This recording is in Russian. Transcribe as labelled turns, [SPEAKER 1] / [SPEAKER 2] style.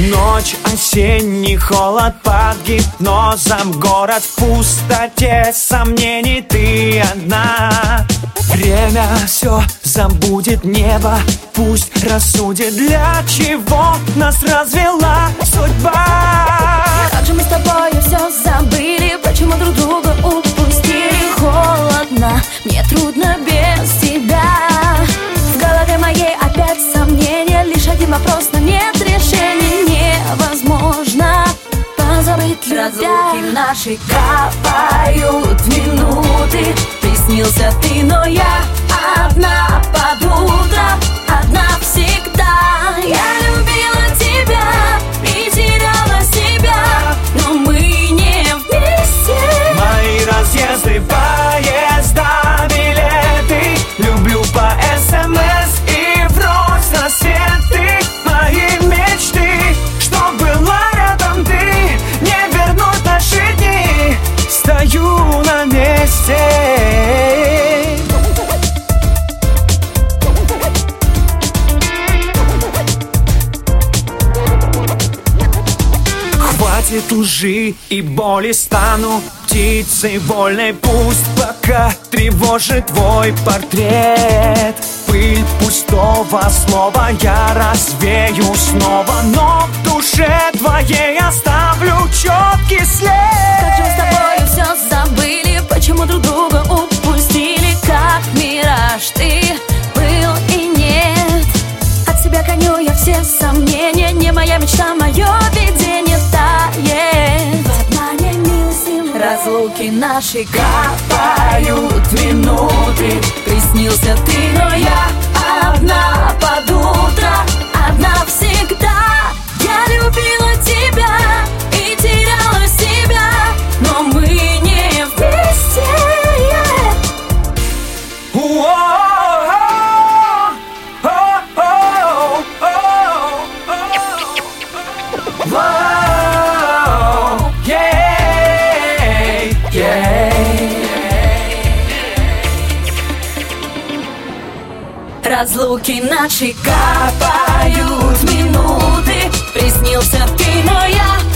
[SPEAKER 1] Ночь, осенний холод под гипнозом. Город в пустоте сомнений, ты одна. Время все забудет, небо пусть рассудит, для чего нас развела судьба.
[SPEAKER 2] Как же мы с тобой все забыли, почему друг друга упустили? Холодно, мне трудно без тебя. В голове моей опять сомнения, лишь один вопрос, но нет решения. Невозможно позабыть тебя. Разлуки наши капают минуты. Приснился ты, но я одна под утро, одна всегда. Я любила тебя и теряла себя, но мы не вместе.
[SPEAKER 1] Мои разъезды, поезда, билеты, люблю по СМС и врозь на свет. Ты мои мечты, что была рядом ты, не вернуть наши дни. Стою на месте. Хватит лжи и боли, стану птицей вольной. Пусть пока тревожит твой портрет. Пыль пустого слова я развею снова, но в душе твоей оставлю четкий след.
[SPEAKER 2] Как же мы с тобой все забыли, почему друг друга упустили? Как мираж ты был и нет. От себя гоню я все сомнения, не моя мечта, мое видение тает. В обмане милости разлуки наши капают минуты. Приснился ты, но я одна под утро, одна всегда. Я любила тебя и теряла себя, но мы не вместе. Разлуки наши капают минуты. Приснился ты, но я